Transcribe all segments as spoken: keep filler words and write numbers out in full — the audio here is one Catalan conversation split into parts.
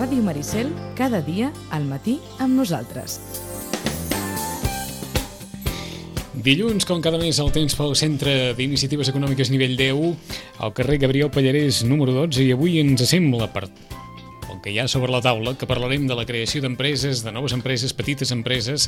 Ràdio Maricel, cada dia al matí amb nosaltres. Dilluns, com cada mes, el temps pel Centre d'Iniciatives Econòmiques Nivell deu, al carrer Gabriel Pallarès, número dotze, i avui ens sembla, per el que hi ha sobre la taula, que parlarem de la creació d'empreses, de noves empreses, petites empreses.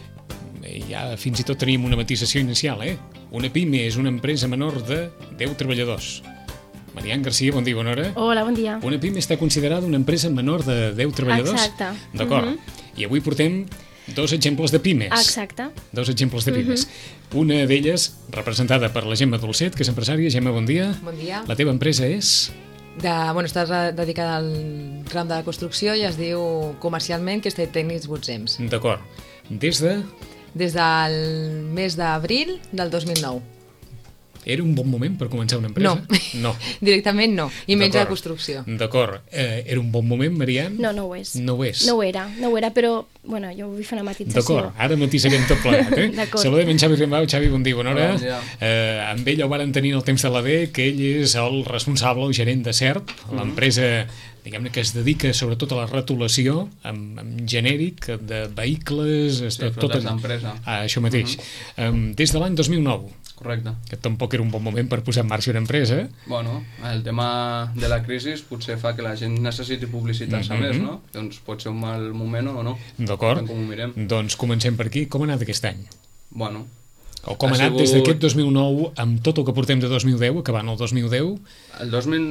Ja fins i tot tenim una matisació inicial, eh? Una PIME és una empresa menor de deu treballadors. Marian Garcia, bon dia, bona hora. Hola, bon dia. Una PIME està considerada una empresa menor de deu treballadors? Exacte. D'acord. Mm-hmm. I avui portem dos exemples de pimes. Exacte. Dos exemples de pimes. Mm-hmm. Una d'elles, representada per la Gemma Dolcet, que és empresària. Gemma, bon dia. Bon dia. La teva empresa és? De, bueno, estàs dedicada al ram de la construcció i es diu comercialment que Estate Tècnics Butzems. D'acord. Des de? Des del mes d'abril del dos mil nou. Era un bon moment per començar una empresa? No, no. Directament no, i menys la construcció. D'acord. Eh, era un bon moment, Marian? No, no ho és. No ho és. No ho era, no ho era, però, bueno, jo vull fer una matització. D'acord, ara matisarem tot plegat, eh? D'acord. Saludem en Xavi Rimbau. Xavi, bon dia, bona hora. Bon dia. Eh, amb ell ho varen tenir el temps de l'A D, que ell és el responsable, el gerent de CERT, mm-hmm. l'empresa, diguem-ne, que es dedica sobretot a la retolació amb, amb genèric de vehicles... Sí, flotes d'empresa. Ah, això mateix. Mm-hmm. um, des de l'any dos mil nou. Correcte. Que tampoc era un bon moment per posar en marxa una empresa. Bueno, el tema de la crisi potser fa que la gent necessiti publicitar-se mm-hmm. més, no? Doncs pot ser un mal moment o no. D'acord. Com ho mirem. Doncs comencem per aquí. Com ha anat aquest any? Bueno... O com ha, ha anat sigut... des d'aquest dos mil nou amb tot el que portem de dos mil deu, acabant el dos mil deu? El dos mil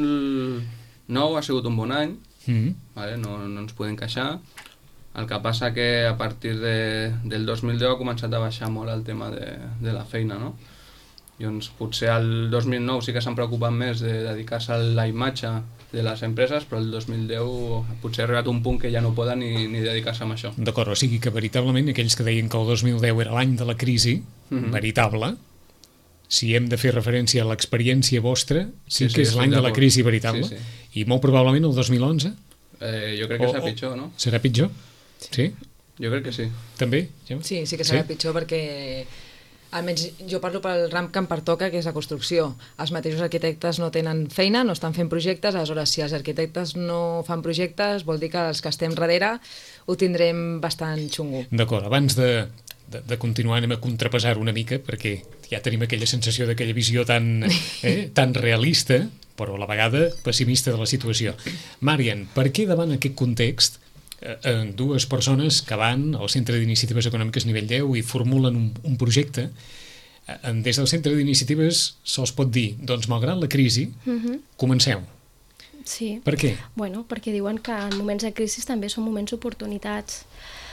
nou ha sigut un bon any, mm-hmm. vale? no, no ens podem queixar. El que passa que a partir de, del dos mil deu ha començat a baixar molt el tema de, de la feina, no? Doncs potser el dos mil nou sí que s'han preocupat més de dedicar-se a la imatge de les empreses, però el dos mil deu potser ha arribat un punt que ja no poden ni, ni dedicar-se a això. D'acord, o sigui que veritablement aquells que deien que el dos mil deu era l'any de la crisi, mm-hmm. veritable, si hem de fer referència a l'experiència vostra, sí, sí que sí, és l'any de la crisi veritable, sí, sí. I molt probablement el dos mil onze? Eh, jo crec que o, serà pitjor, no? Serà pitjor? Sí? Jo crec que sí. També? Ja? Sí, sí que serà sí? pitjor perquè... Almenys jo parlo pel ram que em pertoca, que és la construcció. Els mateixos arquitectes no tenen feina, no estan fent projectes, aleshores si els arquitectes no fan projectes vol dir que els que estem darrere ho tindrem bastant xungo. D'acord, abans de, de, de continuar anem a contrapesar una mica, perquè ja tenim aquella sensació d'aquella visió tan, eh, tan realista, però a la vegada pessimista de la situació. Marian, per què davant aquest context Eh, dues persones que van al Centre d'Iniciatives Econòmiques Nivell deu i formulen un, un projecte, eh, des del Centre d'Iniciatives se'ls pot dir, doncs malgrat la crisi, mm-hmm. comenceu. Sí. Per què? Bueno, perquè diuen que en moments de crisi també són moments d'oportunitats.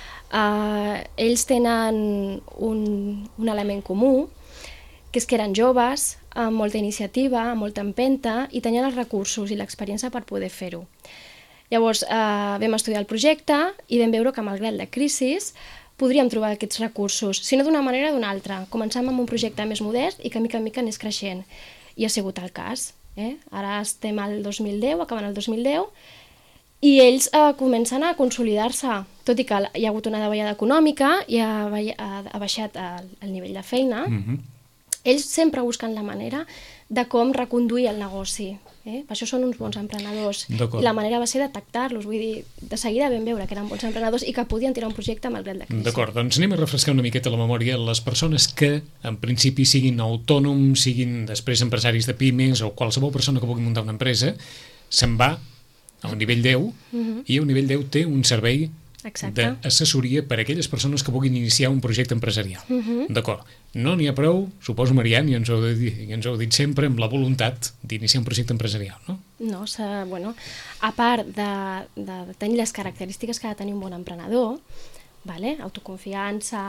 Uh, ells tenen un, un element comú, que és que eren joves, amb molta iniciativa, amb molta empenta, i tenien els recursos i l'experiència per poder fer-ho. Llavors eh, vam estudiar el projecte i vam veure que malgrat la crisi podríem trobar aquests recursos, si no d'una manera o d'una altra. Començàvem amb un projecte més modest i que mica en mica anés creixent. I ha sigut el cas. Eh? Ara estem al dos mil deu, acabant el dos mil deu, i ells eh, comencen a consolidar-se, tot i que hi ha hagut una davallada econòmica i ha, ha baixat el, el nivell de feina. Mm-hmm. Ells sempre busquen la manera de com reconduir el negoci. Eh? Per això són uns bons emprenedors. I la manera va ser detectar-los, vull dir, de seguida vam veure que eren bons emprenedors i que podien tirar un projecte malgrat la crisi. D'acord, doncs anem a refrescar una miqueta la memòria. Les persones que, en principi, siguin autònoms, siguin després empresaris de pimes o qualsevol persona que vulgui muntar una empresa, se'n va a un nivell deu, mm-hmm. i a un nivell deu té un servei d'assessoria per a aquelles persones que vulguin iniciar un projecte empresarial. Mm-hmm. D'acord. No n'hi ha prou, suposo, Marian, i ens ho heu dit, i ens ho heu dit sempre, amb la voluntat d'iniciar un projecte empresarial, no? No, bueno, a part de, de tenir les característiques que ha de tenir un bon emprenedor, vale? Autoconfiança,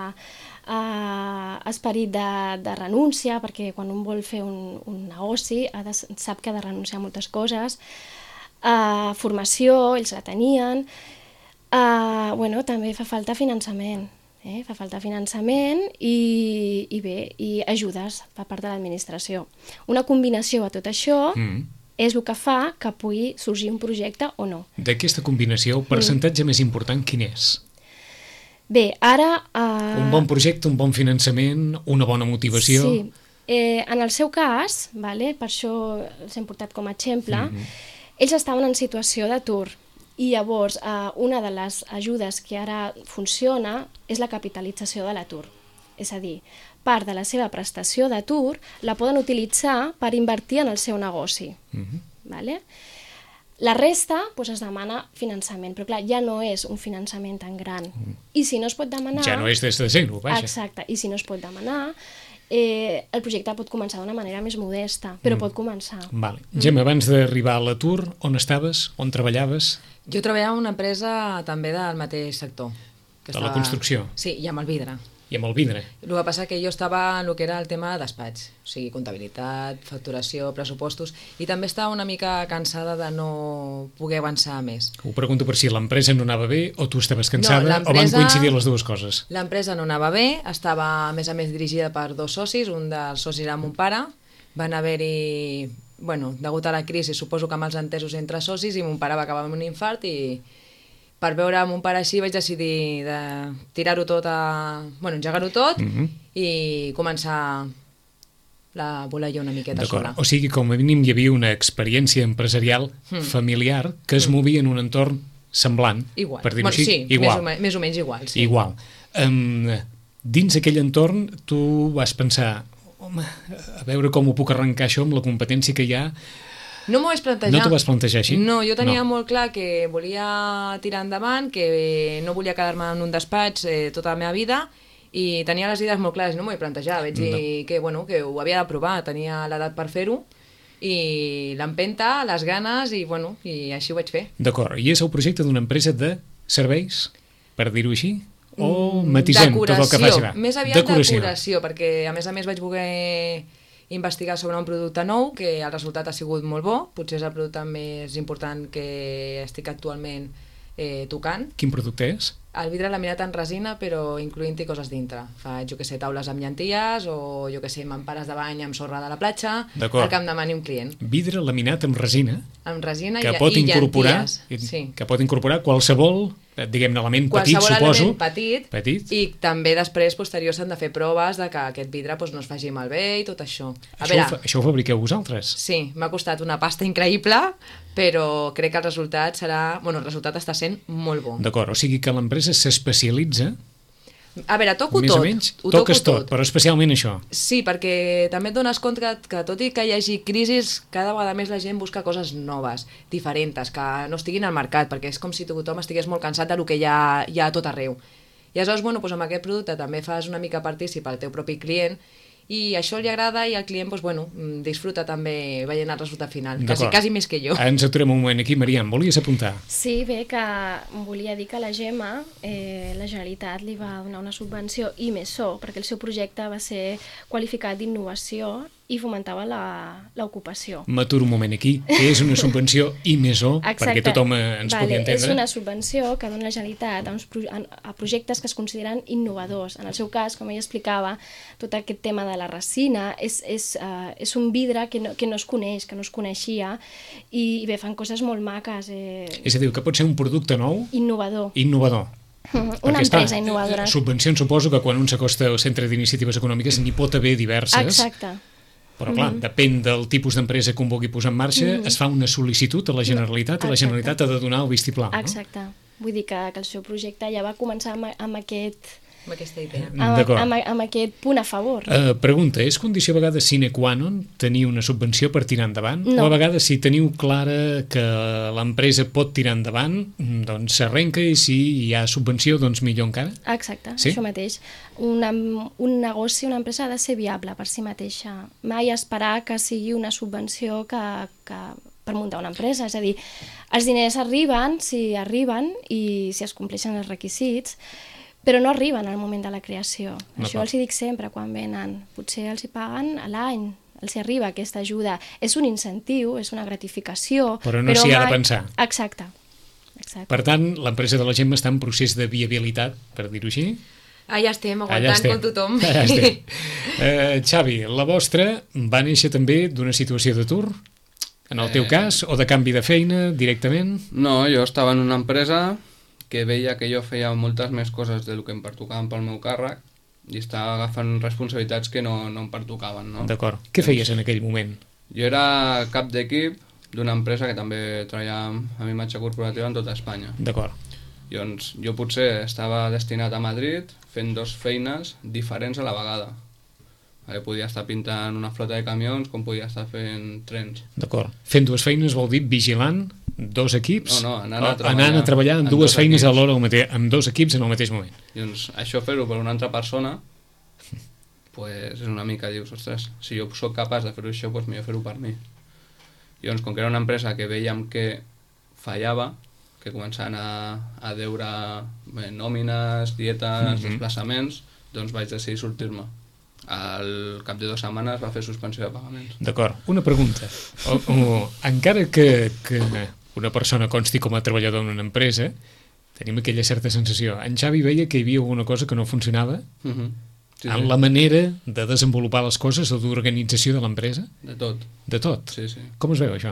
eh, esperit de, de renúncia, perquè quan un vol fer un, un negoci ha de, sap que ha de renunciar a moltes coses, eh, formació, ells la tenien. Uh, bueno, també fa falta finançament, eh? fa falta finançament i, i bé, i ajudes per part de l'administració. Una combinació de tot això mm. és el que fa que pugui sorgir un projecte o no. D'aquesta combinació, el percentatge mm. més important quin és? Bé, ara... Uh... Un bon projecte, un bon finançament, una bona motivació... Sí, eh, en el seu cas, vale, per això els hem portat com a exemple, mm-hmm. ells estaven en situació d'atur. I llavors, eh, una de les ajudes que ara funciona és la capitalització de l'atur. És a dir, part de la seva prestació d'atur la poden utilitzar per invertir en el seu negoci. Mhm. Vale? La resta doncs, es demana finançament, però clar, ja no és un finançament tan gran. I si no es pot demanar... Ja no és des de zero, vaja. Exacte, i si no es pot demanar, eh, el projecte pot començar d'una manera més modesta, però Mm. pot començar. Vale. Gemma, abans d'arribar a l'atur, on estaves? On treballaves? Jo treballava en una empresa també del mateix sector. Que De la construcció? Sí, i amb el vidre. I amb el vidre? El que passa que jo estava en el que era el tema de despatx, o sigui, comptabilitat, facturació, pressupostos, i també estava una mica cansada de no poder avançar més. Ho pregunto per si l'empresa no anava bé o tu estaves cansada No, o van l'empresa- coincidir les dues coses? L'empresa no anava bé, estava a més a més dirigida per dos socis, un dels socis era mon pare, van haver-hi, bueno, degut a la crisi, suposo que amb els entesos entre socis, i mon pare va acabar amb un infart i per veure mon pare així vaig decidir de tirar-ho tot a... bueno, engegar-ho tot Mhm. i començar la volar jo una miqueta D'acord. sola. O sigui, com a mínim hi havia una experiència empresarial Mm. familiar que es movia en un entorn semblant, Igual. per dir-ho Bueno, així. sí, igual. Més, o, me- més o menys igual. Sí. Igual. Um, dins aquell entorn tu vas pensar, home, a veure com ho puc arrencar això amb la competència que hi ha. No m'ho vaig plantejar. No t'ho vas plantejar així? No, jo tenia No. molt clar que volia tirar endavant, que no volia quedar-me en un despatx eh, tota la meva vida, i tenia les idees molt clares, no m'ho vaig plantejar, vaig dir que, bueno, que ho havia de provar, tenia l'edat per fer-ho, i l'empenta, les ganes, i, bueno, i així ho vaig fer. D'acord. I és el projecte d'una empresa de serveis, per dir-ho així? O Mm, matisem tot el que faci? Va. Més aviat decoració. decoració, perquè a més a més vaig voler investigar sobre un producte nou, que el resultat ha sigut molt bo, potser és el producte més important que estic actualment eh, tocant. Quin producte és? El vidre laminat en resina, però incloent-hi coses dintre. Faig, jo que sé, taules amb llenties, o jo que sé, mampares de bany amb sorra de la platja, D'acord. el que em demani un client. Vidre laminat amb resina Amb resina que i, pot i incorporar llenties. Sí. que pot incorporar qualsevol, eh, diguem-ne, element petit, Qualsevol suposo. element petit, Petit. i també després, posterior, s'han de fer proves de que aquest vidre doncs, no es faci malbé i tot això. A Això, veure, ho, fa- això ho fabriqueu vosaltres? sí, m'ha costat una pasta increïble, però crec que el resultat serà... Bueno, el resultat està sent molt bo. D'acord, o sigui que l'empresa s'especialitza, A veure, toco més tot. o menys, ho toques toco tot, però especialment això. Sí, perquè també et dones compte que, que tot i que hi hagi crisis, cada vegada més la gent busca coses noves, diferents, que no estiguin al mercat, perquè és com si tothom estigués molt cansat del que hi ha, hi ha a tot arreu. I aleshores, bueno, doncs amb aquest producte també fas una mica partícip al teu propi client, i això li agrada, i el client doncs, bueno, disfruta també veient el resultat final, quasi, D'acord. quasi més que jo. Ens aturem un moment aquí. Marian, volies apuntar? Sí, bé, que volia dir que a la Gemma eh, la Generalitat li va donar una subvenció i més so, perquè el seu projecte va ser qualificat d'innovació i fomentava la- l'ocupació. M'aturo un moment aquí, que és una subvenció I més O, perquè tothom eh, ens vale, pugui entendre. És una subvenció que dona la Generalitat a, uns pro a, a projectes que es consideren innovadors. En el seu cas, com ella explicava, tot aquest tema de la resina és, és, uh, és un vidre que no, que no es coneix, que no es coneixia, i, i bé, fan coses molt maques. Eh, És a dir, que pot ser un producte nou, innovador. innovador. Una Perquè, empresa està, innovadora. Subvencions, suposo que quan un s'acosta al centre d'iniciatives econòmiques n'hi pot haver diverses. Exacte. Però clar, mm-hmm. depèn del tipus d'empresa que un vulgui posar en marxa, mm-hmm. es fa una sol·licitud a la Generalitat, i la Exacte. Generalitat ha de donar el vistiplau. Exacte. Vull dir que, que el seu projecte ja va començar amb, amb, aquest, Amb aquesta idea. No? amb, D'acord. amb, amb aquest punt a favor. Uh, pregunta, és condició a vegades sine qua non tenir una subvenció per tirar endavant? No. O a vegades si teniu clara que l'empresa pot tirar endavant, mm, doncs s'arrenca, i si hi ha subvenció, doncs millor encara? Exacte, Sí? això mateix. Una, un negoci, una empresa ha de ser viable per si mateixa. Mai esperar que sigui una subvenció que, que per muntar una empresa. És a dir, els diners arriben si arriben i si es compleixen els requisits, però no arriben al moment de la creació. No Això pot. els hi dic sempre quan venen. Potser els hi paguen a l'any, els hi arriba aquesta ajuda. És un incentiu, és una gratificació. Però no s'hi ha de mai- pensar. Exacte. Exacte. Per tant, l'empresa de la Gemma està en procés de viabilitat, per dir-ho així. Allà estem, Allà aguantant estem. com tothom. Allà estem. Eh, Xavi, la vostra va néixer també d'una situació d'atur? En el teu Eh. cas? O de canvi de feina, directament? No, jo estava en una empresa que veia que jo feia moltes més coses del que em pertocaven pel meu càrrec i estava agafant responsabilitats que no, no em pertocaven, no? D'acord. Què feies en aquell moment? Jo era cap d'equip d'una empresa que també treballa amb imatge corporativa en tota Espanya. D'acord. Llavors, jo potser estava destinat a Madrid fent dos feines diferents a la vegada. Vale, podia estar pintant una flota de camions com podia estar fent trens. D'acord. Fent dues feines vol dir vigilant dos equips? No, no, anant a treballar, anant a treballar en dues dos feines equips. alhora, amb dos equips en el mateix moment. Llavors, això fer-ho per una altra persona, pues, és una mica, dius, ostres, si jo sóc capaç de fer-ho això, pues, millor fer-ho per mi. Llavors, com que era una empresa que veiem que fallava, que començaven a, a deure bé, nòmines, dietes, Mhm. desplaçaments, doncs vaig decidir sortir-me. Al cap de dues setmanes va fer suspensió de pagaments. D'acord. Una pregunta. O, o, encara que, que una persona consti com a treballador en una empresa, tenim aquella certa sensació. En Xavi veia que hi havia alguna cosa que no funcionava Uh -huh. sí, en sí. la manera de desenvolupar les coses o d'organització de l'empresa? De tot. De tot? Sí, sí. Com es veu això?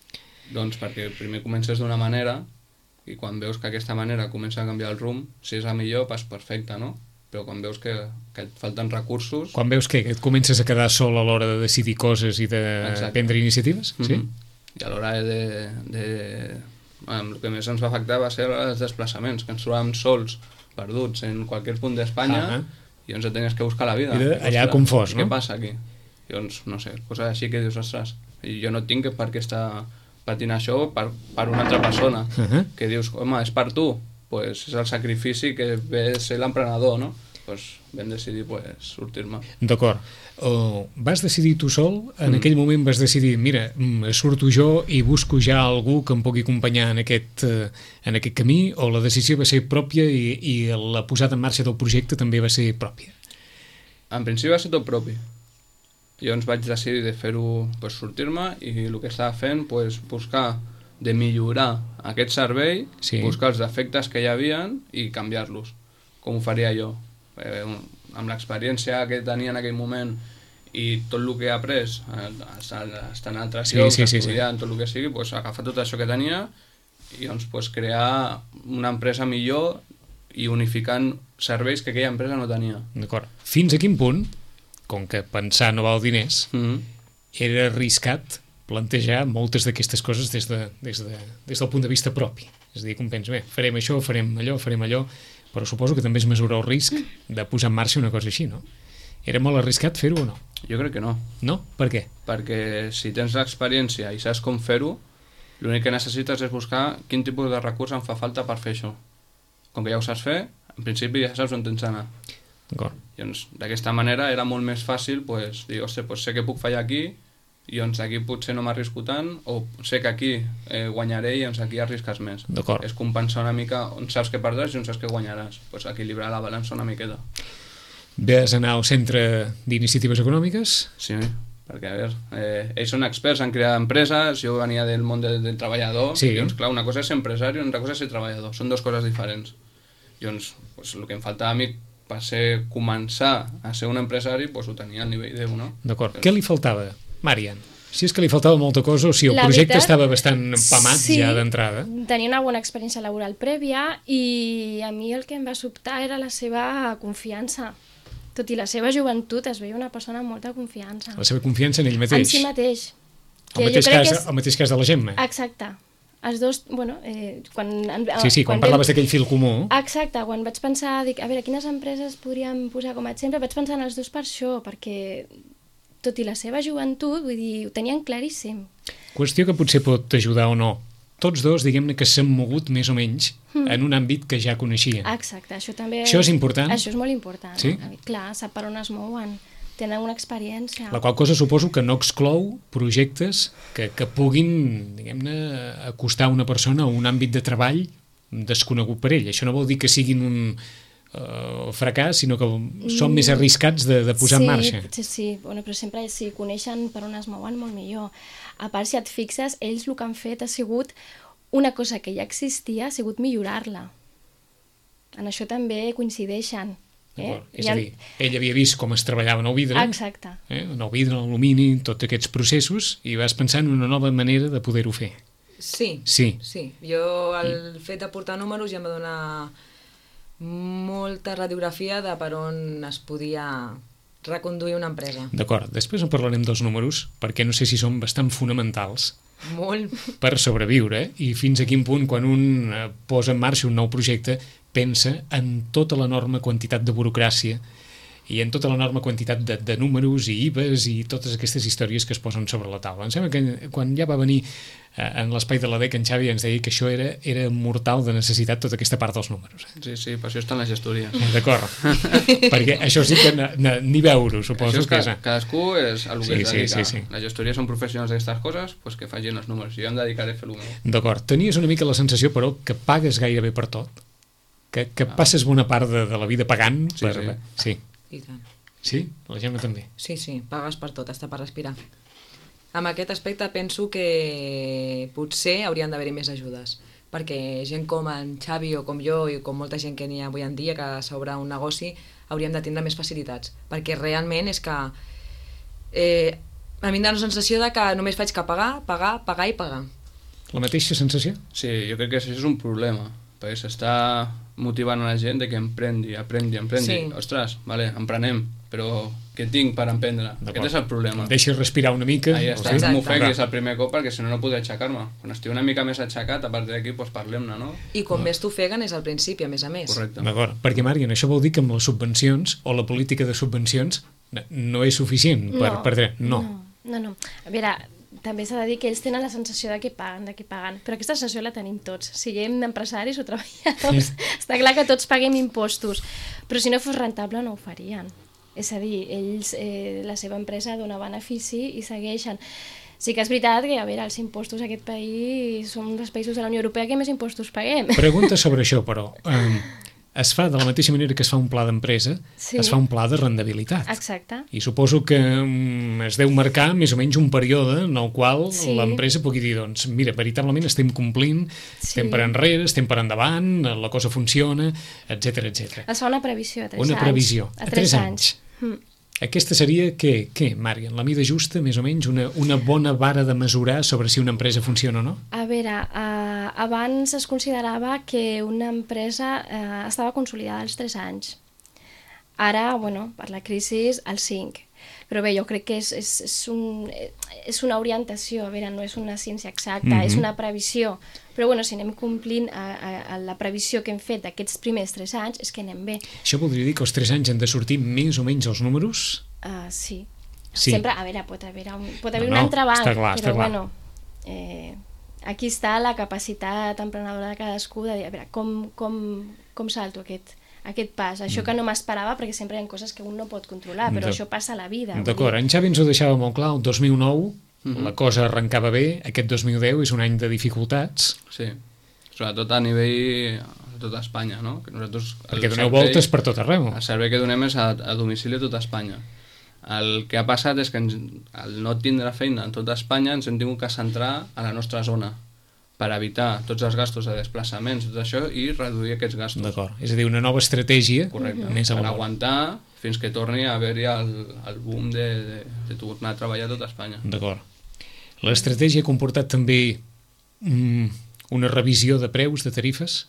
Doncs perquè primer comences d'una manera i quan veus que aquesta manera comença a canviar el rumb, si és a millor, pas perfecte, no? Però quan veus que, que et falten recursos... Quan veus que et comences a quedar sol a l'hora de decidir coses i de Exacte. prendre iniciatives? Mm -hmm. Sí? I a l'hora de... de... Bueno, el que més ens va afectar va ser els desplaçaments, que ens trobàvem sols, perduts en qualsevol punt d'Espanya Ah, i ens tenies que buscar la vida. I de, Dius, allà ostres, confós, no? Què passa aquí? I doncs, no sé, coses així que dius, ostres, i jo no tinc per què estar patint això per, per una altra persona. Uh -huh. Que dius, home, és per tu, pues és el sacrifici que ve de ser l'emprenedor, no? Pues vam decidir pues, sortir-me. D'acord. O vas decidir tu sol? En Mm. aquell moment vas decidir, mira, mm, surto jo i busco ja algú que em pugui acompanyar en aquest, eh, en aquest camí, o la decisió va ser pròpia i, i la posada en marxa del projecte també va ser pròpia? En principi va ser tot propi. Llavors vaig decidir de fer-ho, pues, sortir-me, i el que estava fent, pues, buscar de millorar aquest servei, Sí. buscar els defectes que hi havia i canviar-los, com ho faria jo. Eh, amb l'experiència que tenia en aquell moment i tot el que he après, eh, estant en altres Sí, llocs, sí, sí, estudiant, tot el que sigui, pues, agafar tot això que tenia i doncs, pues, crear una empresa millor i unificant serveis que aquella empresa no tenia. D'acord. Fins a quin punt, com que pensar no val diners, Mm -hmm. era arriscat plantejar moltes d'aquestes coses des, de, des, de, des del punt de vista propi? És a dir, com penso, bé, farem això, farem allò, farem allò, però suposo que també es mesura el risc de posar en marxa una cosa així, no? Era molt arriscat fer-ho o no? Jo crec que no. No? Per què? Perquè si tens l'experiència i saps com fer-ho, l'únic que necessites és buscar quin tipus de recurs em fa falta per fer això. Com que ja ho saps fer, en principi ja saps on tens d'anar. D'acord. Doncs d'aquesta manera era molt més fàcil pues, dir, ostres, pues sé que puc fallar aquí i doncs aquí potser no m'arrisco tant, o sé que aquí eh, guanyaré i doncs aquí arrisques més. D'acord. És compensar una mica on saps que perdràs i on saps que guanyaràs. Pues equilibrar la balança una miqueta. Vas anar al Centre d'Iniciatives Econòmiques? Sí, perquè a veure, eh, ells són experts en crear empreses, jo venia del món del, del treballador, Sí. i doncs clar, una cosa és ser empresari i una cosa és ser treballador, són dues coses diferents. I doncs, pues, el que em faltava a mi per ser, començar a ser un empresari, pues, ho tenia al nivell deu, no? D'acord. Què li faltava, Marian? Si és que li faltava molta cosa o si el La projecte veritat, estava bastant empamat sí, ja d'entrada? Tenia una bona experiència laboral prèvia i a mi el que em va sobtar era la seva confiança. Tot i la seva joventut es veia una persona amb molta confiança. La seva confiança en ell mateix? En si mateix. El mateix, cas, el mateix cas de la Gemma? Exacte. Els dos, bueno, eh, quan... Sí, sí, quan, quan parlaves d'aquell fil comú. Exacte, quan vaig pensar, dic, a veure, quines empreses podríem posar com a exemple, vaig pensar en els dos per això, perquè tot i la seva joventut, vull dir, ho tenien claríssim. Qüestió que potser pot ajudar o no. Tots dos, diguem-ne, que s'han mogut més o menys mm. en un àmbit que ja coneixien. Exacte, això també... Això és important? Això és molt important. Sí? Eh? Clar, sap per on es mouen, tenen una experiència. La qual cosa suposo que no exclou projectes que, que puguin, diguem-ne, acostar una persona a un àmbit de treball desconegut per ell. Això no vol dir que siguin un uh, fracàs, sinó que són més arriscats de, de posar sí, en marxa. Sí, sí, bueno, però sempre si coneixen per on es mouen, molt millor. A part, si et fixes, ells el que han fet ha sigut una cosa que ja existia, ha sigut millorar-la. En això també coincideixen. Eh? És ha... a dir, ell havia vist com es treballava en el vidre, Exacte. eh? en el vidre, l'alumini, tots aquests processos, i vas pensar en una nova manera de poder-ho fer. Sí, Sí. sí. Jo el fet de portar números ja em va donar molta radiografia de per on es podia reconduir una empresa. D'acord, després en parlarem dels números, perquè no sé si són bastant fonamentals Molt. per sobreviure, i fins a quin punt, quan un eh, posa en marxa un nou projecte, pensa en tota l'enorme quantitat de burocràcia i en tota l'enorme quantitat de, de números i I V As i totes aquestes històries que es posen sobre la taula. Em sembla que quan ja va venir eh, en l'espai de l'A D E C en Xavi ens deia que això era, era mortal de necessitat, tota aquesta part dels números. Eh? Sí, sí, per això estan les gestories. D'acord, perquè això sí que na, na, ni veure-ho, suposo Això és que que és... cadascú és a lo que Sí, es sí, dedica. sí, sí. Les gestories són professionals d'aquestes coses, pues que facin els números. Jo em dedicaré a fer el meu. D'acord, tenies una mica la sensació, però, que pagues gairebé per tot? Que, que passes bona part de, de la vida pagant? Sí, per... sí. Sí. I tant. Sí? La Gemma també. Sí, sí, pagues per tot, està per respirar. Amb aquest aspecte penso que potser haurien d'haver-hi més ajudes, perquè gent com en Xavi o com jo i com molta gent que n'hi ha avui en dia que s'obre un negoci hauríem de tindre més facilitats, perquè realment és que eh, a mi em dóna la sensació de que només faig que pagar, pagar, pagar i pagar. La mateixa sensació? Sí, jo crec que això és un problema, perquè s'està motivant a la gent de que emprendi, aprendi, emprendi. Sí. Ostres, vale, emprenem, però què tinc per emprendre? Aquest és el problema. Em deixes respirar una mica. Ahí o està, sigui, no Exacte. m'ofenguis el primer cop perquè si no no podré aixecar-me. Quan estigui una mica més aixecat, a partir d'aquí pues, parlem-ne, no? I com més t'ofeguen és al principi, a més a més. Correcte. D'acord, perquè Marian, això vol dir que amb les subvencions o la política de subvencions no, no és suficient per, No, per... No. no, no, no. A veure, també s'ha de dir que ells tenen la sensació de que paguen, de que paguen, però aquesta sensació la tenim tots. Siguem empresaris o treballadors, està clar que tots paguem impostos, però si no fos rentable no ho farien. És a dir, ells, eh, la seva empresa dona benefici i segueixen. Sí que és veritat que, a veure, els impostos a aquest país som dels països de la Unió Europea que més impostos paguem. Pregunta sobre això, però. Um, es fa de la mateixa manera que es fa un pla d'empresa, Sí. es fa un pla de rendibilitat. Exacte. I suposo que um, es deu marcar més o menys un període en el qual Sí. l'empresa pugui dir, doncs, mira, veritablement estem complint, Sí. estem per enrere, estem per endavant, la cosa funciona, etcètera, etcètera. Es fa una previsió a tres Una anys. previsió. A tres anys. Mm. Aquesta seria, què, què, Marian? La mida justa, més o menys? Una, una bona vara de mesurar sobre si una empresa funciona o no? A veure, eh, abans es considerava que una empresa eh, estava consolidada als tres anys. Ara, bueno, per la crisi, als cinc. Però bé, jo crec que és, és, és, un, és una orientació, a veure, no és una ciència exacta, mm -hmm. és una previsió. Però bueno, si anem complint a, a, a la previsió que hem fet d'aquests primers tres anys, és que anem bé. Això voldria dir que els tres anys han de sortir més o menys els números? Uh, sí. Sí. Sempre, a veure, pot haver un, pot haver No, un no, entrebanc, està clar, però està clar. bueno, eh, aquí està la capacitat emprenedora de cadascú de dir, a veure, com, com, com salto aquest, aquest pas? Això que no m'esperava, perquè sempre hi ha coses que un no pot controlar, però De- això passa a la vida. vull D'acord, dir. en Xavi ens ho deixava molt clar, el dos mil nou Mhm. la cosa arrencava bé, aquest dos mil deu és un any de dificultats, Sí, sobretot a nivell a tota Espanya, no? Que nosaltres, el perquè doneu servei- voltes per tot arreu. El servei que donem és a, a domicili a tota Espanya. El que ha passat és que ens, al no tindre feina en tota Espanya ens hem tingut que centrar a la nostra zona per evitar tots els gastos de desplaçaments, tot això, i reduir aquests gastos. D'acord, és a dir, una nova estratègia Correcte. més a Per la aguantar fins que torni a haver-hi el, el boom de, de, de tornar a treballar a tota Espanya. D'acord. L'estratègia ha comportat també mm, una revisió de preus, de tarifes?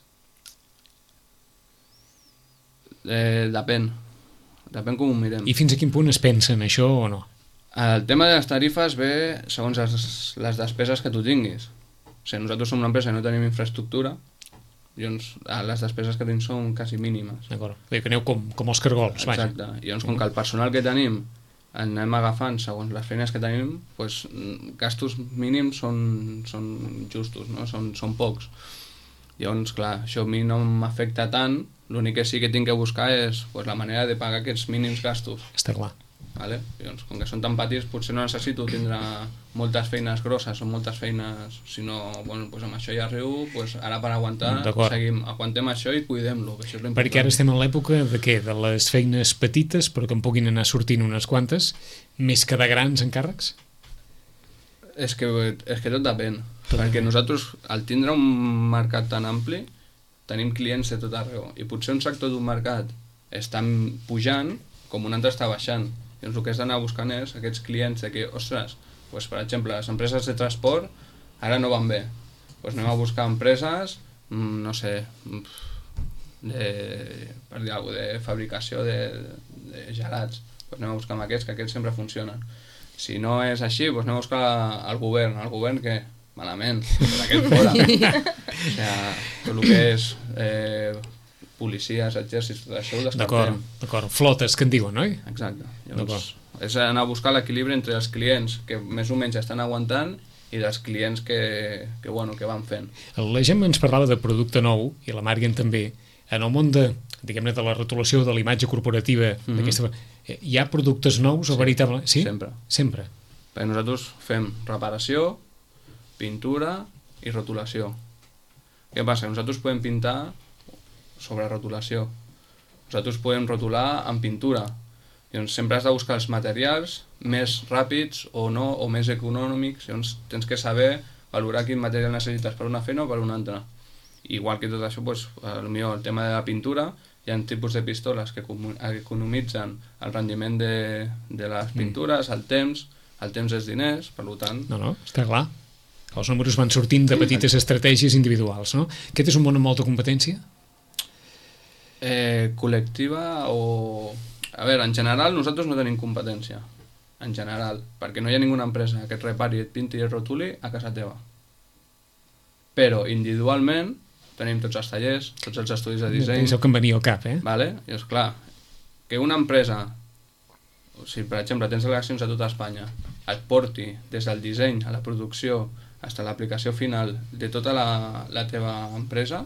Eh, depèn. Depèn com ho mirem. I fins a quin punt es pensa en això o no? El tema de les tarifes ve segons les, les despeses que tu tinguis. O sigui, nosaltres som una empresa i no tenim infraestructura, llavors les despeses que tenim són quasi mínimes. D'acord. Vull dir que aneu com, com els cargols, vaja. Exacte. I llavors, com que el personal que tenim anem agafant segons les feines que tenim, doncs, gastos mínims són, són justos, no? són, són pocs. Llavors, clar, això a mi no m'afecta tant, l'únic que sí que tinc que buscar és pues, la manera de pagar aquests mínims gastos. Està clar. Vale? Llavors, com que són tan petits, potser no necessito tindre moltes feines grosses o moltes feines, sinó, bueno, pues amb això ja arribo, pues ara per aguantar, D'acord. seguim, aguantem això i cuidem-lo, que això és l'important. Perquè ara estem en l'època de què? De les feines petites, però que en puguin anar sortint unes quantes, més que de grans encàrrecs? És que, és que tot depèn, perquè nosaltres, al tindre un mercat tan ampli, tenim clients de tot arreu, i potser un sector d'un mercat està pujant com un altre està baixant. Llavors el que has d'anar buscant és aquests clients de que, ostres, doncs, per exemple, les empreses de transport ara no van bé. Doncs anem a buscar empreses, no sé, de, per dir alguna cosa, de fabricació de, de gelats. doncs anem a buscar amb aquests, que aquests sempre funcionen. Si no és així, doncs anem a buscar al govern. El govern, què? Malament, per aquest fora. O sigui, tot el que és eh, policies, exèrcits, tot això ho descartem. D'acord, flotes que en diuen, oi? Exacte. Llavors, és anar a buscar l'equilibri entre els clients que més o menys estan aguantant i dels clients que, que, bueno, que van fent. La gent ens parlava de producte nou, i la Marian també, en el món de, diguem-ne, de la rotulació de la imatge corporativa, mm-hmm. d'aquesta... Hi ha productes nous o sí, veritable? Sí? Sempre. Sempre. Perquè nosaltres fem reparació, pintura i rotulació. Què passa? Nosaltres podem pintar sobre rotulació. Nosaltres podem rotular amb pintura. Llavors, sempre has de buscar els materials més ràpids o no, o més econòmics. Llavors, tens que saber valorar quin material necessites per una feina o per una altra. Igual que tot això, doncs, potser el tema de la pintura, hi ha tipus de pistoles que economitzen el rendiment de, de les pintures, el temps, el temps és diners, per tant... No, no, està clar. Els números van sortint de petites estratègies individuals, no? Aquest és un món amb molta competència? Eh, col·lectiva o... A veure, en general nosaltres no tenim competència, en general, perquè no hi ha ninguna empresa que et repari, et pinti i et rotuli a casa teva. Però individualment tenim tots els tallers, tots els estudis de disseny... Penseu que em venia al cap, eh? Vale? I és clar, que una empresa, o si per exemple tens delegacions a tota Espanya, et porti des del disseny a la producció fins a l'aplicació final de tota la, la teva empresa,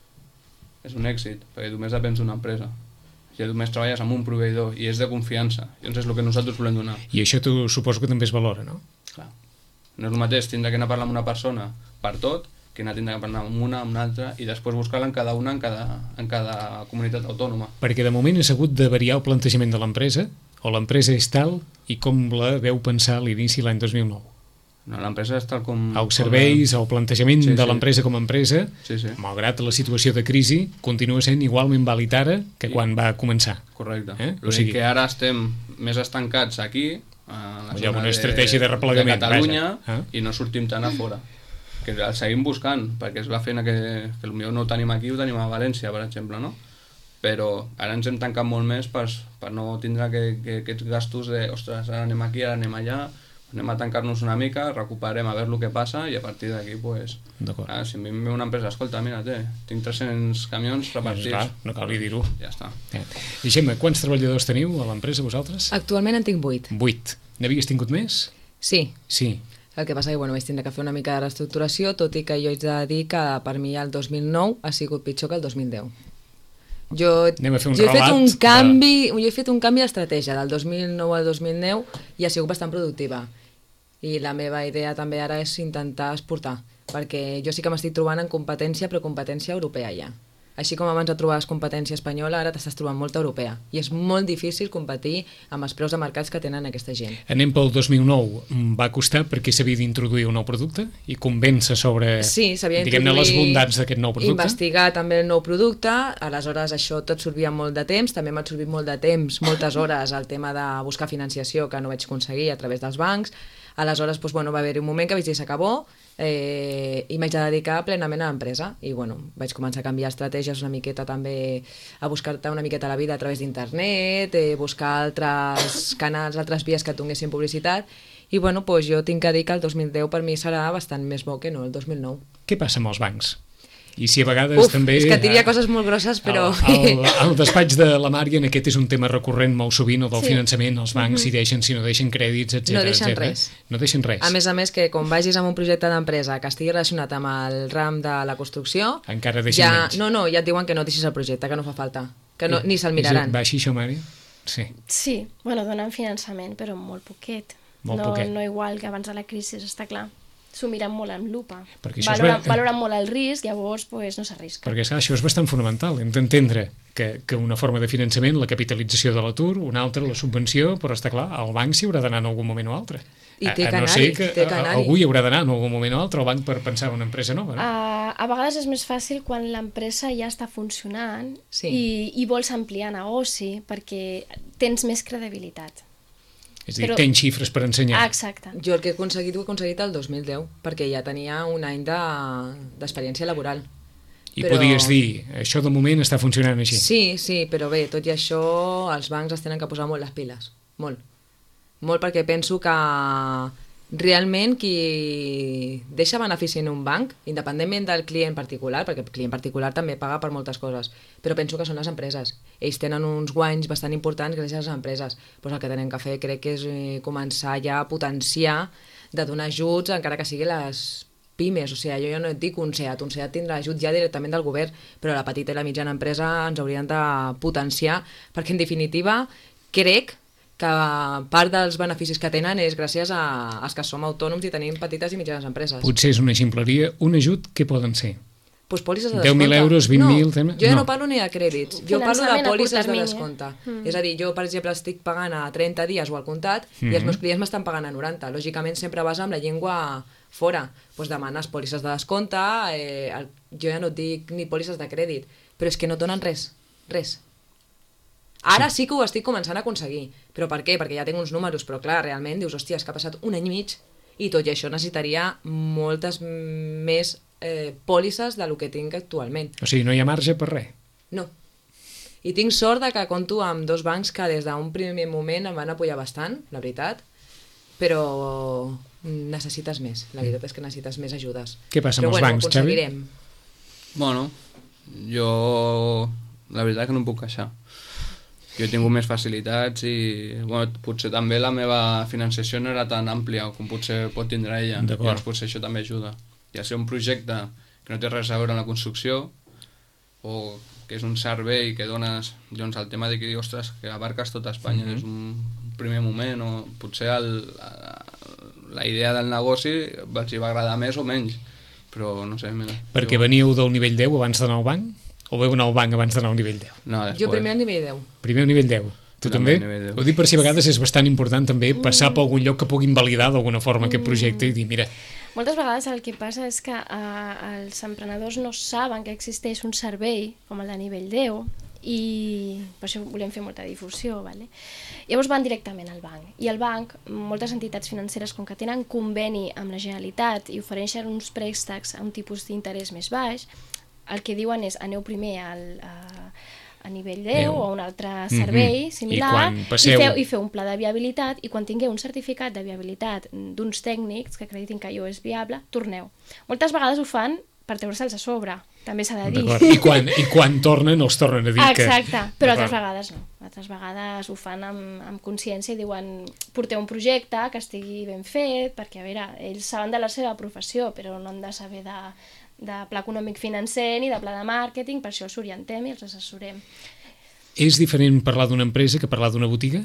és un èxit, perquè només depens d'una empresa. I només treballes amb un proveïdor i és de confiança. Llavors és el que nosaltres volem donar. I això tu suposo que també es valora, no? Clar. No és el mateix tindre que anar a parlar amb una persona per tot que anar a tindre que parlar amb una, amb una altra i després buscar-la en cada una, en cada, en cada comunitat autònoma. Perquè de moment has hagut de variar el plantejament de l'empresa, o l'empresa és tal i com la veu pensar a l'inici l'any dos mil nou? No, l'empresa és tal com... Els serveis, com... el plantejament sí, de sí. l'empresa com a empresa, sí, sí. malgrat la situació de crisi, continua sent igualment vàlid ara que quan va començar. Correcte. Eh? L'únic o sigui... que ara estem més estancats aquí, a la Hi ha zona una de, estratègia de replegament, de Catalunya, eh? i no sortim tant a fora. Que el seguim buscant, perquè és la feina que, que potser no ho tenim aquí, ho tenim a València, per exemple, no? Però ara ens hem tancat molt més per, per no tindre que, que aquests gastos de, ostres, ara anem aquí, ara anem allà, anem a tancar-nos una mica, recuperem a veure el que passa i a partir d'aquí, pues, ah, si a mi em ve una empresa, escolta, mira, té, tinc tres-cents camions repartits. Clar, no cal dir-ho. Ja està. Eh. I Gemma, quants treballadors teniu a l'empresa, vosaltres? Actualment en tinc vuit. Vuit. N'havies tingut més? Sí. Sí. El que passa que bueno, vaig tindre que fer una mica de reestructuració, tot i que jo haig de dir que per mi el dos mil nou ha sigut pitjor que el dos mil deu. Jo, Anem a fer un jo he fet un canvi, de... jo he fet un canvi d'estratègia del dos mil nou al dos mil deu i ha sigut bastant productiva. I la meva idea també ara és intentar exportar, perquè jo sí que m'estic trobant en competència, però competència europea ja. Així com abans et trobaves competència espanyola, ara t'estàs trobant molta europea. I és molt difícil competir amb els preus de mercats que tenen aquesta gent. Anem pel dos mil nou. Va costar perquè s'havia d'introduir un nou producte i convèncer sobre, sí, diguem-ne, les bondats d'aquest nou producte. Investigar també el nou producte, aleshores això tot sorbia molt de temps, també m'ha sorbit molt de temps, moltes hores, el tema de buscar financiació que no vaig aconseguir a través dels bancs. Aleshores, doncs, bueno, va haver-hi un moment que vaig dir s'acabó eh, i m'haig de dedicar plenament a l'empresa i bueno, vaig començar a canviar estratègies una miqueta també, a buscar-te una miqueta la vida a través d'internet, eh, buscar altres canals, altres vies que tinguessin publicitat i bueno, doncs jo tinc que dir que el dos mil deu per mi serà bastant més bo que no el dos mil nou. Què passa amb els bancs? I si a vegades Uf, també... és que et diria coses molt grosses, però... El, el, el despatx de la Marian, aquest és un tema recurrent molt sovint, el del sí. finançament, els bancs, Mm-hmm. si deixen, si no deixen crèdits, etcètera. No deixen etcètera. res. No deixen res. A més a més que quan vagis amb un projecte d'empresa que estigui relacionat amb el ram de la construcció... Encara deixen ja, menys. No, no, ja et diuen que no deixis el projecte, que no fa falta, que no, I, ni se'l miraran. Va així això, Mari? Sí. Sí, bueno, donen finançament, però molt poquet. Molt no, poquet. no igual que abans de la crisi, està clar. S'ho miren molt amb lupa. va... Valoren, valoren molt el risc, llavors pues, no s'arrisca. Perquè esclar, això és bastant fonamental. Hem d'entendre que, que una forma de finançament, la capitalització de l'atur, una altra, la subvenció, però està clar, el banc s'hi haurà d'anar en algun moment o altre. I té a, a que no anar-hi, ser que, té que anar-hi. algú hi haurà d'anar en algun moment o altre al banc per pensar en una empresa nova. No? Uh, a vegades és més fàcil quan l'empresa ja està funcionant Sí. i, i vols ampliar negoci perquè tens més credibilitat. És a dir, Però... tens xifres per ensenyar. Ah, exacte. Jo el que he aconseguit ho he aconseguit el dos mil deu, perquè ja tenia un any d'experiència de, laboral. I però... podies dir, això de moment està funcionant així. Sí, sí, però bé, tot i això els bancs es tenen que posar molt les piles. molt. Molt perquè penso que realment qui deixa benefici en un banc, independentment del client particular, perquè el client particular també paga per moltes coses, però penso que són les empreses. Ells tenen uns guanys bastant importants gràcies a les empreses. Pues el que tenen que fer crec que és eh, començar ja a potenciar de donar ajuts, encara que sigui les pimes. O sigui, jo ja no et dic un SEAT, un SEAT tindrà ajut ja directament del govern, però la petita i la mitjana empresa ens haurien de potenciar, perquè en definitiva crec que part dels beneficis que tenen és gràcies a, als que som autònoms i tenim petites i mitjanes empreses. Potser és una ximpleria. Un ajut, què poden ser? Pues pòlisses de descompte. deu mil euros, vint mil... No, jo ja no. no parlo ni de crèdits, jo parlo de pòlisses de descompte. Mm. És a dir, jo, per exemple, estic pagant a trenta dies o al comptat mm. i els meus clients m'estan pagant a noranta. Lògicament, sempre vas amb la llengua fora. Pues demanes pòlisses de descompte, eh, el, jo ja no et dic ni pòlisses de crèdit, però és que no et donen res, res. Ara sí que ho estic començant a aconseguir. Però per què? Perquè ja tinc uns números, però clar, realment dius, hòstia, és que ha passat un any i mig i tot i això necessitaria moltes més eh, pòlisses del que tinc actualment. O sigui, no hi ha marge per res? No. I tinc sort de que compto amb dos bancs que des d'un primer moment em van apoyar bastant, la veritat, però necessites més. La veritat és que necessites més ajudes. Què passa amb però, els bueno, bancs, Xavi? Bueno, jo la veritat que no em puc queixar. Jo he tingut més facilitats i bueno, potser també la meva financiació no era tan àmplia com potser pot tindre ella. Llavors potser això també ajuda. Ja ser un projecte que no té res a veure amb la construcció o que és un servei que dones, doncs el tema de que, ostres, que abarques tot Espanya, mm-hmm. és un primer moment, o potser el, la, la idea del negoci els hi va agradar més o menys, però no sé. Mira, perquè jo... veníeu del nivell deu abans d'anar al banc? O veu anar al banc abans d'anar al nivell deu? No, jo primer al nivell deu. Primer al nivell deu. Tu també? també? Ho dic per si a vegades és bastant important també passar per algun lloc que pugui invalidar d'alguna forma aquest projecte i dir, mira... Moltes vegades el que passa és que eh, els emprenedors no saben que existeix un servei com el de nivell deu i per això volem fer molta difusió. Vale? Llavors van directament al banc. I el banc, moltes entitats financeres, com que tenen conveni amb la Generalitat i ofereixen uns préstecs a un tipus d'interès més baix, el que diuen és aneu primer al, a, a nivell deu o a un altre servei mm-hmm. similar i, passeu... i, feu, i feu un pla de viabilitat i quan tingueu un certificat de viabilitat d'uns tècnics que acreditin que allò és viable, torneu. Moltes vegades ho fan per treure-se'ls a sobre, també s'ha de dir. I quan, I quan tornen els tornen a dir que... Exacte, però altres vegades no. Altres vegades ho fan amb, amb consciència i diuen porteu un projecte que estigui ben fet, perquè a veure, ells saben de la seva professió, però no han de saber de... de pla econòmic financer ni de pla de màrqueting, per això els orientem i els assessorem. És diferent parlar d'una empresa que parlar d'una botiga?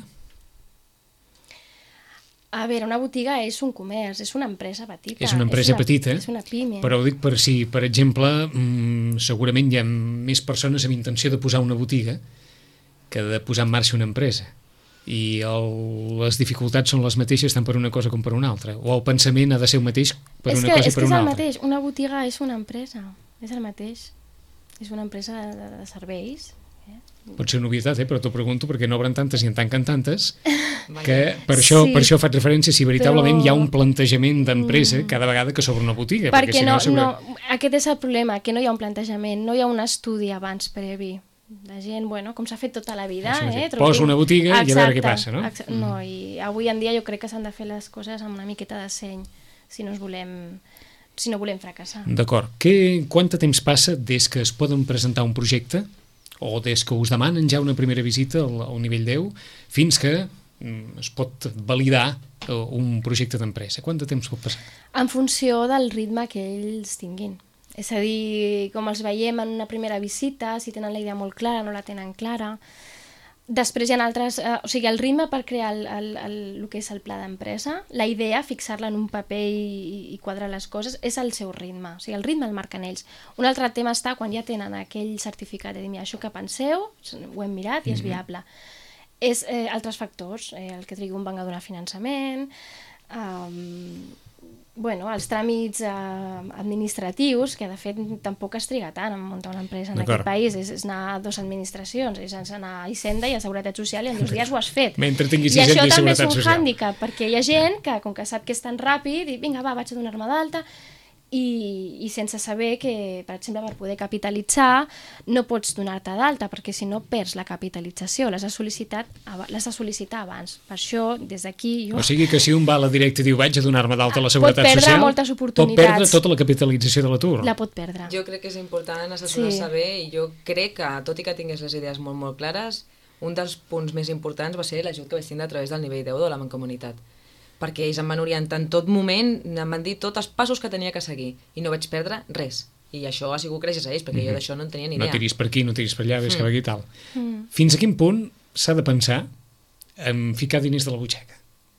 A veure, una botiga és un comerç, és una empresa petita. És una empresa és una, petita, és una pime. Però ho dic per si, per exemple, mmm, segurament hi ha més persones amb intenció de posar una botiga que de posar en marxa una empresa. I el, les dificultats són les mateixes tant per una cosa com per una altra, o el pensament ha de ser el mateix per és una que, cosa i per una altra. És que és el mateix, una botiga és una empresa, és el mateix, és una empresa de, de serveis. Eh? Pot ser una obvietat, eh? Però t'ho pregunto perquè no obren tantes i en tanquen tantes que per això, sí, per això faig referència si veritablement però... hi ha un plantejament d'empresa mm. cada vegada que s'obre una botiga. Perquè, perquè si no, no, sobre... no, aquest és el problema, que no hi ha un plantejament, no hi ha un estudi abans previ. La gent, bueno, com s'ha fet tota la vida... Eh, posa una botiga exacte, i a veure què passa, no? Exacte, no, i avui en dia jo crec que s'han de fer les coses amb una miqueta de seny, si no, es volem, si no volem fracassar. D'acord. Que, quant de temps passa des que es poden presentar un projecte, o des que us demanen ja una primera visita al, al nivell deu, fins que mm, es pot validar un projecte d'empresa? Quant de temps pot passar? En funció del ritme que ells tinguin. És a dir, com els veiem en una primera visita, si tenen la idea molt clara, no la tenen clara. Després hi ha altres... Eh, o sigui, el ritme per crear el, el, el, el que és el pla d'empresa, la idea, fixar-la en un paper i, i quadrar les coses, és el seu ritme. O sigui, el ritme el marquen ells. Un altre tema està quan ja tenen aquell certificat de dir, mira, això que penseu, ho hem mirat i és viable. És eh, altres factors, eh, el que trigui un banc a donar finançament... Eh, bueno, els tràmits eh, administratius, que de fet tampoc es triga tant en muntar una empresa en aquest país, és, és anar a dues administracions, és anar a Hisenda i a Seguretat Social i en dos dies ho has fet. Mentre tinguis I Hisenda això i també és Seguretat un Social. hàndicap, perquè hi ha gent que, com que sap que és tan ràpid, i vinga, va, vaig a donar-me d'alta, i, i sense saber que, per exemple, per poder capitalitzar no pots donar-te d'alta, perquè si no perds la capitalització, l'has de sol·licitar, l'has de sol·licitar abans. Per això, des d'aquí... Jo... O sigui que si un va a la directa i diu vaig a donar-me d'alta a la Seguretat pot perdre Social, moltes pot oportunitats. perdre tota la capitalització de l'atur. La pot perdre. Jo crec que és important assessorar-se Sí. bé i jo crec que, tot i que tingués les idees molt, molt clares, un dels punts més importants va ser l'ajut que vaig tindre a través del nivell deu de la Mancomunitat. Perquè ells em van orientar en tot moment, em van dir tots els passos que tenia que seguir i no vaig perdre res. I això ha sigut gràcies a ells, perquè jo d'això no en tenia ni idea. No tiris per aquí, no tiris per allà, ves Mm. que va aquí i tal. Mm. Fins a quin punt s'ha de pensar en ficar diners de la butxaca?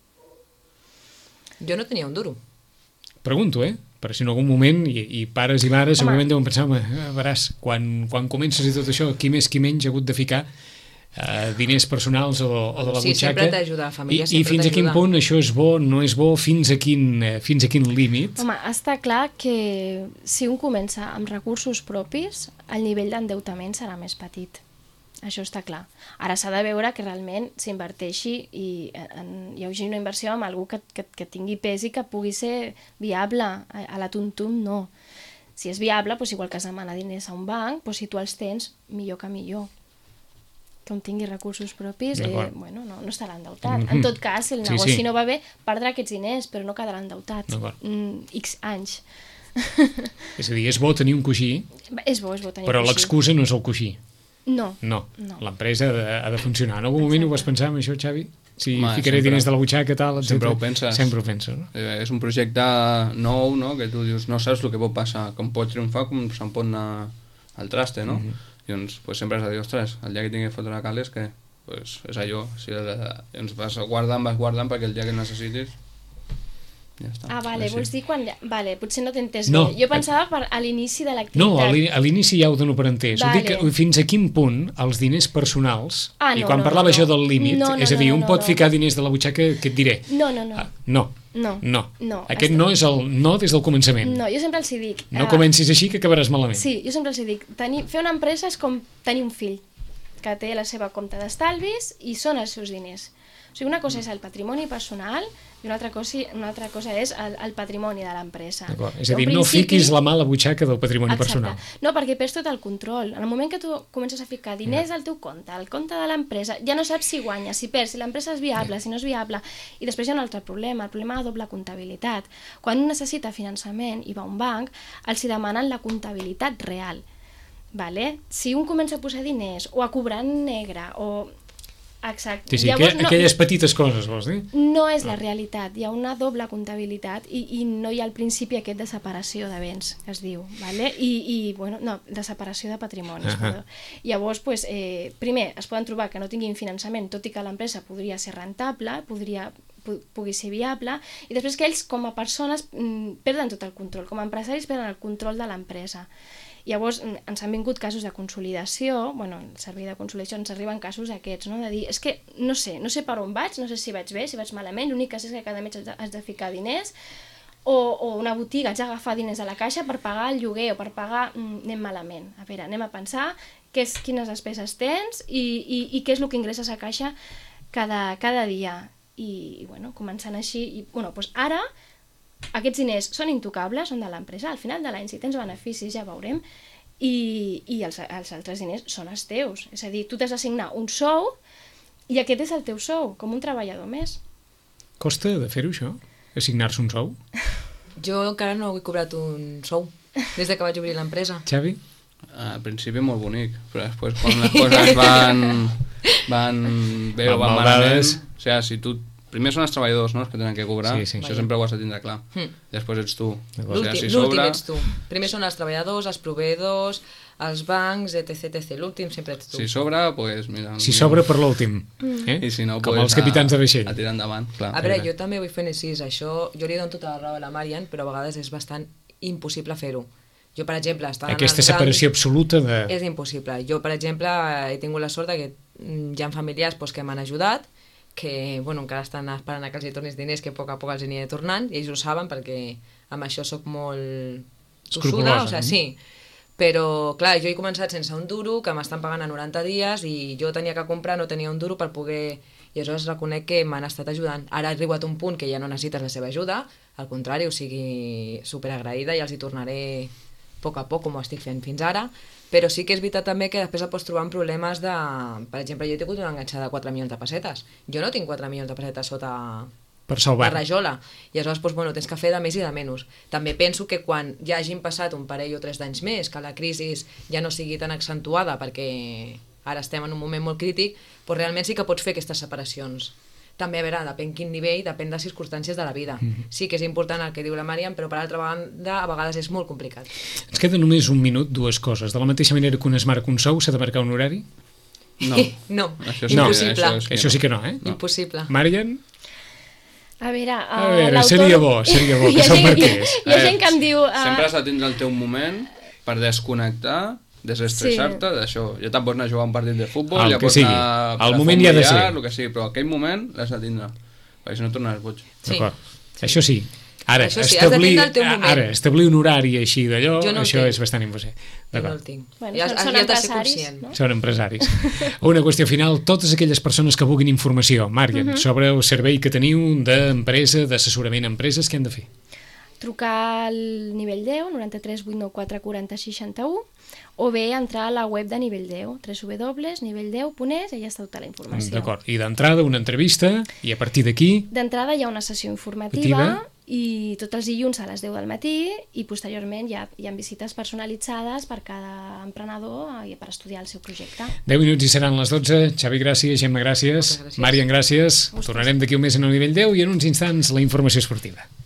Jo no tenia un duro. Pregunto, eh? Per si en algun moment, i, i pares i mares Home. segurament deuen pensar, home, eh, veràs, quan, quan comences i tot això, qui més qui menys ha hagut de ficar eh, diners personals o, o de la Sí, butxaca. sempre t'ajuda, la família I, I sempre fins a quin t'ajuda. punt això és bo, no és bo, fins a quin, eh, fins a quin límit? Home, està clar que si un comença amb recursos propis, el nivell d'endeutament serà més petit. Això està clar. Ara s'ha de veure que realment s'inverteixi i en, hi hagi una inversió amb algú que, que, que tingui pes i que pugui ser viable. A, a la tuntum no. Si és viable, doncs igual que has de demanar diners a un banc, doncs si tu els tens, millor que millor. Que un tingui recursos propis, eh, D'acord. bueno, no, no estarà endeutat. Mhm. En tot cas, si el Sí, negoci sí. no va bé, perdrà aquests diners, però no quedarà endeutat. D'acord. Mm, X anys. És a dir, és bo tenir un coixí, És bo, és bo tenir però un coixí. l'excusa no és el coixí. No. No, No. l'empresa ha, de, ha de funcionar. En algun moment ho vas pensar amb això, Xavi? Si Home, ficaré sempre. diners de la butxaca, tal, etcètera. Sempre ho penses. Sempre ho penses, no? Eh, és un projecte nou, no?, que tu dius, no saps el que pot passar, com pot triomfar, com se'n pot anar al traste, no? Mhm. I doncs pues, sempre has de dir, ostres, el dia que tingui que fotre la cales, que pues, és allò, si el, ens vas guardant, vas guardant perquè el dia que necessitis, ja està. Ah, vale, Així. vols dir quan... ja- Vale, potser no t'he entès No. bé. Jo pensava per a l'inici de l'activitat. No, a l'ini- a l'inici ja ho dono per entès. Vale. Ho dic que fins a quin punt els diners personals, Ah, i no, quan no, parlava no, jo no. del límit, No, no, és a dir, no, un no, pot no. ficar diners de la butxaca que et diré. No, no, no. Ah, no, No. no. No, Aquest està- no és el no des del començament. No, jo sempre els hi dic... No eh, comencis així que acabaràs malament. Sí, jo sempre els hi dic, tenir, fer una empresa és com tenir un fill que té la seva compte d'estalvis i són els seus diners. O sigui, una cosa és el patrimoni personal i una altra cosa, una altra cosa és el, el patrimoni de l'empresa. D'acord. És a En dir, no principi- fiquis la mà a la butxaca del patrimoni Exacte. personal. No, perquè perds tot el control. En el moment que tu comences a ficar diners al teu compte, al compte de l'empresa, ja no saps si guanyes, si perds, si l'empresa és viable, si no és viable. I després hi ha un altre problema, el problema de doble comptabilitat. Quan un necessita finançament i va a un banc, els hi demanen la comptabilitat real. Vale? Si un comença a posar diners o a cobrar en negre o... Exacte. Sí, sí, Llavors, aqu aquelles petites coses, vols dir? no és la realitat, hi ha una doble comptabilitat i, i no hi ha el principi aquest de separació de béns, que es diu, vale? I, i bueno, no, de separació de patrimonis. Ahà. Perdó. Llavors, pues, eh, primer, es poden trobar que no tinguin finançament, tot i que l'empresa podria ser rentable, podria pu- pugui ser viable, i després que ells, com a persones, mm, perden tot el control, com a empresaris perden el control de l'empresa. Llavors mm, ens han vingut casos de consolidació, bueno, el servei de consolidació ens arriben casos aquests, no? De dir, és que no sé, no sé per on vaig, no sé si vaig bé, si vaig malament, l'únic que sé és que cada mes has de, has de ficar diners, o, o una botiga, haig d'agafar diners a la caixa per pagar el lloguer o per pagar, mm, anem malament. A veure, anem a pensar què és, quines despeses tens i, i, i què és el que ingresses a caixa cada, cada dia. I, i bueno, començant així, i, bueno, doncs ara aquests diners són intocables, són de l'empresa, al final de l'any, si tens beneficis, ja veurem, i, i els, els altres diners són els teus. És a dir, tu t'has d'assignar un sou i aquest és el teu sou, com un treballador més. Costa de fer-ho, això? Assignar-se un sou? Jo encara no he cobrat un sou des de que vaig obrir l'empresa. Xavi? Al principi molt bonic, però després quan les coses van, van bé o Van van mal malament, dades. o sigui, si tu, primer són els treballadors, no?, els que tenen que cobrar, Sí, sí. això sempre ho has de tindre clar. Mm. Després ets tu. D'acord. O sigui, L'últim si l'últim sobra, ets tu. Primer són els treballadors, els proveïdors, els bancs, etc etcètera. L'últim sempre ets tu. si sobra, pues mira... Si sobra per l'últim. Eh? I si no, Com pues, els capitans a, de vaixell. A tirar endavant, clar. A veure, jo també vull fer incís, això, jo li dono tota la raó a la Marian, però a vegades és bastant impossible fer-ho. Jo, per exemple, estant Aquesta en els separació rangs, absoluta de... és impossible. Jo, per exemple, he tingut la sort de que mm, hi ha familiars pues, que m'han ajudat, que bueno, encara estan esperant a que els hi tornis diners, que a poc a poc els hi aniré tornant, i ells ho saben perquè amb això sóc molt tossuda, Escrupolosa, o sigui, no? sí. Però, clar, jo he començat sense un duro, que m'estan pagant a noranta dies, i jo tenia que comprar, no tenia un duro per poder... I aleshores reconec que m'han estat ajudant. Ara ha arribat un punt que ja no necessites la seva ajuda, al contrari, o sigui, superagraïda, i els hi tornaré a poc a poc, com ho estic fent fins ara, però sí que és veritat també que després et pots trobar amb problemes de... Per exemple, jo he tingut una enganxada de quatre milions de pessetes. Jo no tinc quatre milions de pessetes sota... Per salvar. La rajola. I aleshores, doncs, bueno, tens que fer de més i de menys. També penso que quan ja hagin passat un parell o tres d'anys més, que la crisi ja no sigui tan accentuada perquè ara estem en un moment molt crític, doncs realment sí que pots fer aquestes separacions. També, a veure, depèn quin nivell, depèn de les circumstàncies de la vida. Mm-hmm. Sí que és important el que diu la Màriam, però per altra banda, a vegades és molt complicat. Ens queda només un minut, dues coses. De la mateixa manera que un es marca un sou, s'ha de marcar un horari? No. No, Això sí, impossible. això és que Això no. sí que no, eh? No. Impossible. Màrian? A veure, uh, A veure, seria bo, seria bo que se'l marqués. Hi ha gent que em diu... Uh... Sempre has de tindre el teu moment per desconnectar, desestressar-te sí. d'això. Ja te'n pots anar a jugar un partit de futbol, El ja que pots sigui. anar El a moment fer un hi ha de billar, ser. el que sigui, però aquell moment l'has de tindre, perquè si no tornaràs boig. Sí. D'acord. Això sí. Ara, Això sí, has de establir, tindre el teu moment. ara, establir un horari així d'allò, Jo no el això tinc. és bastant impossible. Jo no el D'acord. tinc. Bueno, Ja- són- has són de ser empresaris, conscient. no? Són empresaris. Una qüestió final, totes aquelles persones que vulguin informació, Màriam, uh -huh. sobre el servei que teniu d'empresa, d'assessorament a empreses, què han de fer? Trucar al nivell deu, noranta-tres vuit nou quatre quaranta seixanta u, o bé entrar a la web de Nivell deu, w w w punt nivell deu punt es, i ja està tota la informació. D'acord. I d'entrada una entrevista, i a partir d'aquí... D'entrada hi ha una sessió informativa Informativa. i tots els dilluns a les deu del matí, i posteriorment hi ha, hi ha visites personalitzades per cada emprenedor i per estudiar el seu projecte. deu minuts i seran les dotze. Xavi, gràcies. Gemma, gràcies. Moltes gràcies. Màriam, gràcies. Ostres. Tornarem d'aquí un mes en el nivell deu i en uns instants la informació esportiva.